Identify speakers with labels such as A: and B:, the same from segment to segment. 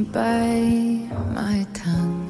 A: can't bite my tongue.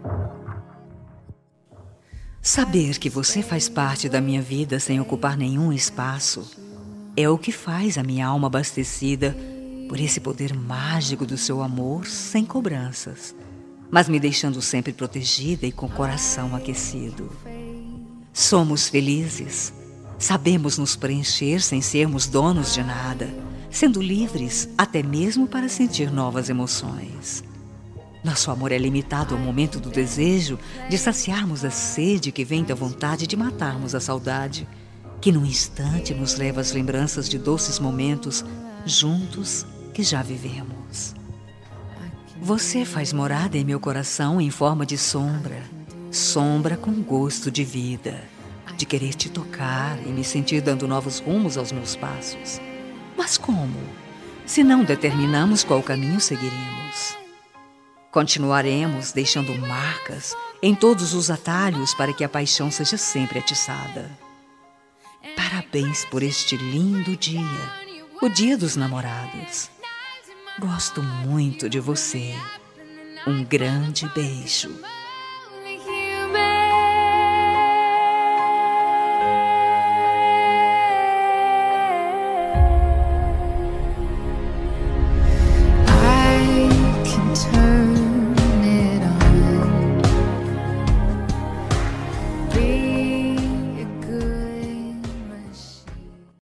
B: Saber que você faz parte da minha vida sem ocupar nenhum espaço é o que faz a minha alma abastecida por esse poder mágico do seu amor sem cobranças, mas me deixando sempre protegida e com o coração aquecido. Somos felizes, sabemos nos preencher sem sermos donos de nada, sendo livres até mesmo para sentir novas emoções. Nosso amor é limitado ao momento do desejo de saciarmos a sede que vem da vontade de matarmos a saudade, que num instante nos leva às lembranças de doces momentos juntos que já vivemos. Você faz morada em meu coração em forma de sombra, sombra com gosto de vida, de querer te tocar e me sentir dando novos rumos aos meus passos. Mas como? Se não determinamos qual caminho seguiremos. Continuaremos deixando marcas em todos os atalhos para que a paixão seja sempre atiçada. Parabéns por este lindo dia, o Dia dos Namorados. Gosto muito de você. Um grande beijo.